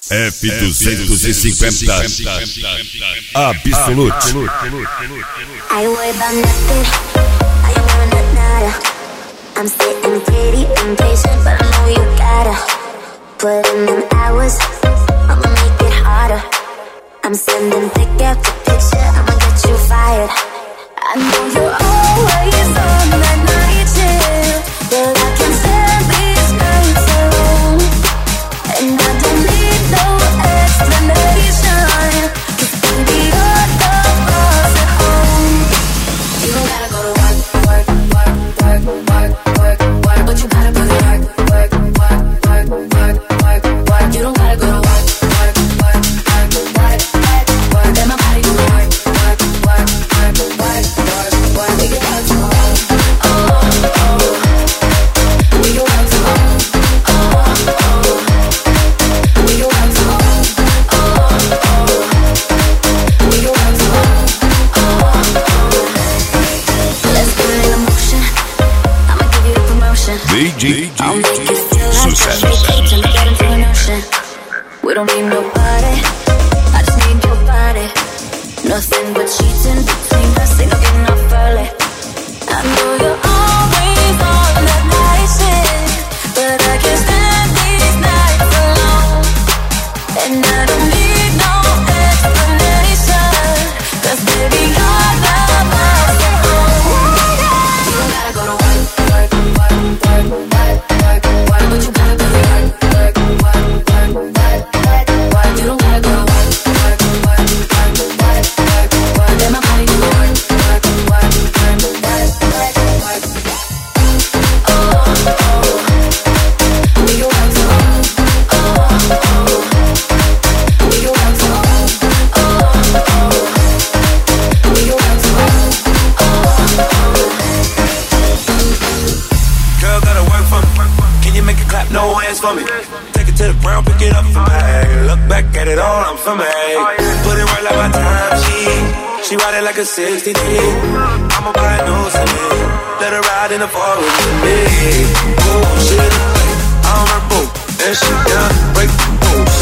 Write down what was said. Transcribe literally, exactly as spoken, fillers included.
F duzentos e cinquenta Absolute. I worry about nothing, I ain't worrying nada. I'm sitting pretty impatient, but I know you gotta put in them hours, I'ma make it harder. I'm sending pick after picture, I'ma get you fired. I know you're always on that night shift, but I can't stand these nights alone. And I don't need no explanation, 'cause baby you're the boss at home. You don't gotta go to work, work, work, work, work, work, work, but you gotta put in work, work, work, work, work, work, work. You don't gotta go to work, work, work, work, work, work, work. Let my body do the work, work, work, work, work, work, work. We can work from home, oh, oh. We can work from home, oh, oh. We can work from home, oh, oh. We can work from home, oh, oh. Let's put it in motion, I'ma give you the promotion. D J I'll make you feel like Sucesso. I'm vacating, get into an ocean. We don't need nobody, I just need your body. Nothing but cheating between us, ain't no getting off early. I know you're always on that night shift, but I can't stand these nights alone. And I don't need no explanation, 'cause baby you're the boss at home. You don't gotta go to work, work, work, work, work, work, work, but you gotta do the work, work, work, work, work, work, work. You don't gotta go to work, work, work, work, work, work, work. Let my body do the work, work, work, work, work, work, work. Oh, oh, we can work from home, oh, oh. We can work from home, oh, oh. We can work from home, oh, oh. Girl, gotta work for me. Can you make it clap? No hands for me. Take it to the ground, pick it up for me. Look back at it all, I'm for me. Put it right like my time, she She ride it like a sixty-three. I'ma buy a new Celine. Let her ride in the forest with me. Oh, shit, I'm her boo, and she down break the rules.